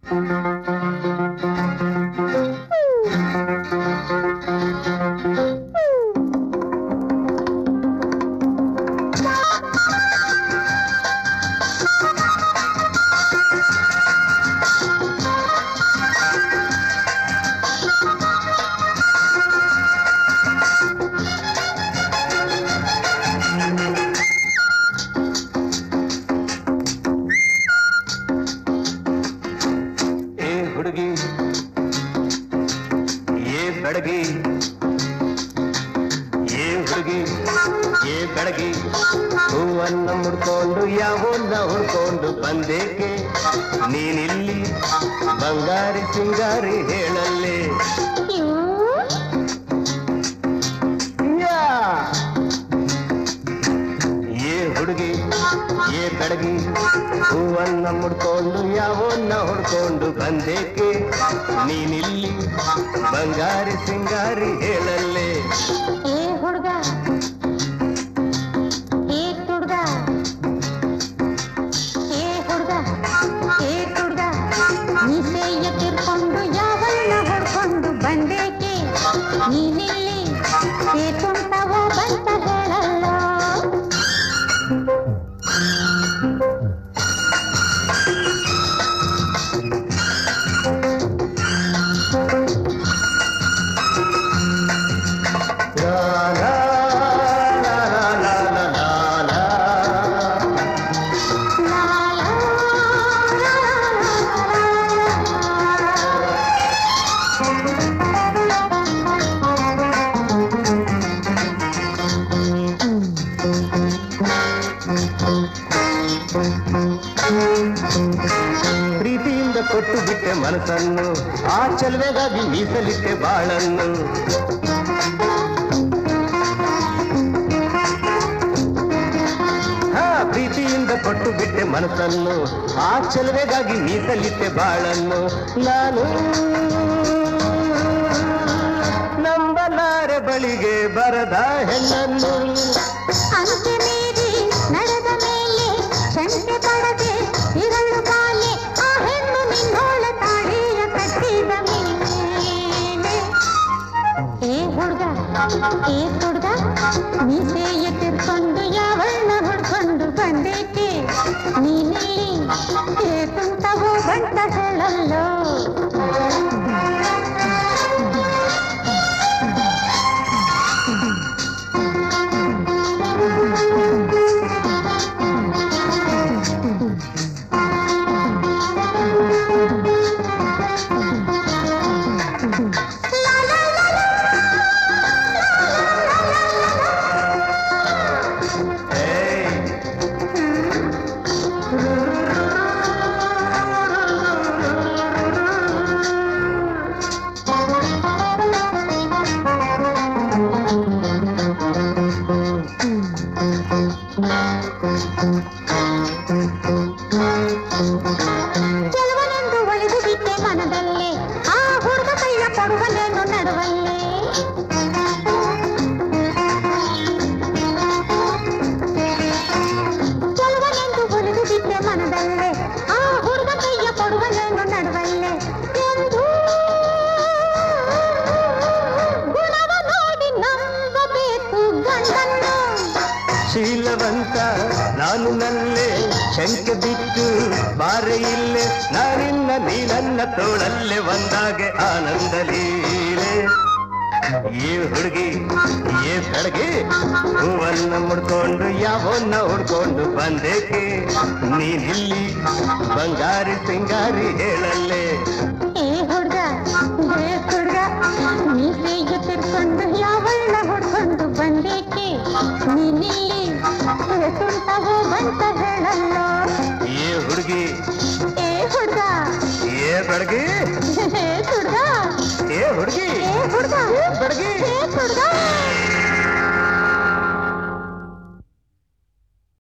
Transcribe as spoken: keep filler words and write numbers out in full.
ಬೆಳಗಿ ಏ ಹುಡುಗಿ ಏ ಬೆಳಗಿ ಹೂವನ್ನ ಮುಡ್ಕೊಂಡು ಯಾವನ್ನ ಹುಡ್ಕೊಂಡು ಬಂದೇಕೆ ನೀನಿಲ್ಲಿ ಬಂಗಾರಿ ಸಿಂಗಾರಿ ಹೇಳಲ್ಲೇ ಏ ಹುಡುಗಿ ಏ ಬೆಳಗಿ ಹೂವನ್ನ ಮುಡ್ಕೊಂಡು ಯಾವನ್ನ ಹುಡ್ಕೊಂಡು ಬಂದೇಕೆ ನೀನಿಲ್ಲಿ ಬಂಗಾರಿ ಸಿಂಗಾರಿ ಹೇಳಲ್ಲೇ ಏ ಹುಡುಗ ಏ ಹುಡುಗ ಏ ಹುಡುಗ ಏ ಹುಡುಗ ಮೀಸೆಯ ತಿರ್ಕೊಂಡು ಯಾವನ್ನ ಹೊಡ್ಕೊಂಡು ಬಂದೇಕೆ ನೀನಿಲ್ಲಿ ಏಕುಂಟವೋ ಬಂತ ಹೇಳಲ್ಲ ಪ್ರೀತಿಯಿಂದ ಕೊಟ್ಟು ಬಿಟ್ಟೆ ಮನಸ್ಸನ್ನು ಆ ಚೆಲುವೆಗಾಗಿ ಮೀಸಲಿಟ್ಟೆ ಬಾಳನ್ನು ಹಾ ಪ್ರೀತಿಯಿಂದ ಕೊಟ್ಟು ಬಿಟ್ಟೆ ಮನಸ್ಸನ್ನು ಆ ಚೆಲುವೆಗಾಗಿ ಮೀಸಲಿಟ್ಟೆ ಬಾಳನ್ನು ನಾನು ನಂಬಲಾರೆ ಬಳಿಗೆ ಬರದ ಹೆಣ್ಣನ್ನು ಅಂತೆ ಮೀರಿ ನಡೆದ ಮೇಲೆ ಶಂಕೆ ಪಡದೆ ಇರಳು ಬಾಲೆ ಆ ಹೆಣ್ಣು ನಿನ್ನೋಳ ತಾಳಿಯ ಕಟ್ಟಿದ ಮೇಲೆ ಏ ಹುಡುಗ ಏ ಹುಡುಗ ಮೀಸೆಯ ತಿರ್ಕೊಂಡು ಯಾವಣ್ಣ ಹೊಡ್ಕೊಂಡು ಬಂದೇಕೆ ನೀನಿಲ್ಲಿ ಏ ತುಂಟವೋ ಬಂಟ ಹೇಳಲ್ಲೋ ಕೆಲವನೆಂದು ಒಲಿದು ಬಿಟ್ಟೆ ಮನದಲ್ಲೇ ಆ ಹುಡುಗ ಕೈಯ ಕೊಡುವನೇನು ನಡುವಲ್ಲೇ ಕೆಲವನೆಂದು ಒಲಿದು ಬಿಟ್ಟೆ ಮನದಲ್ಲೇ ಆ ಹುಡುಗ ಕೈಯ ಕೊಡುವನೇನು ನಡುವಲ್ಲೇ ಎಂದು ಗುಣವ ನೋಡಿ ನಂಬಬೇಕು ಗಂಡನ್ನು ಶೀಲವಂತ ನಾನು ನಲ್ಲೇ ಶಂಕೆ ಬಿಟ್ಟು ಬಾರೆ ಇಲ್ಲೇ ನಾನಿನ್ನ ನೀ ನನ್ನ ತೋಳಲ್ಲೇ ಒಂದಾಗೆ ಆನಂದ ಲೀಲೆ ಏ ಹುಡುಗಿ ಏ ಬೆಳಗ್ಗೆ ಹೂವನ್ನ ಮುಡ್ಕೊಂಡು ಯಾವನ್ನ ಹುಡ್ಕೊಂಡು ಬಂದೇಕೆ ನೀನಿಲ್ಲಿ ಬಂಗಾರಿ ಸಿಂಗಾರಿ ಹೇಳಲ್ಲೇ ಏ ಹುಡುಗ ಏ ಹುಡುಗ ಮೀಸೆಯ ತಿರ್ಕೊಂಡು ಯಾವಣ್ಣ ಹೊಡ್ಕೊಂಡು ಬಂದೇಕೆ ನೀನಿಲ್ಲಿ ತುಂಟವೋ ಬಂತ ಹೇಳಲ್ಲೋ ಏ ಹುಡುಗಿ ಏ ಹುಡುಗ ಏ ಬೆಳಗ್ಗೆ ಏ ಹುಡುಗ ಏ ಹುಡುಗಿ ಏ ಹುಡುಗ ಬೆಳಗ್ಗೆ ಏ ಹುಡುಗ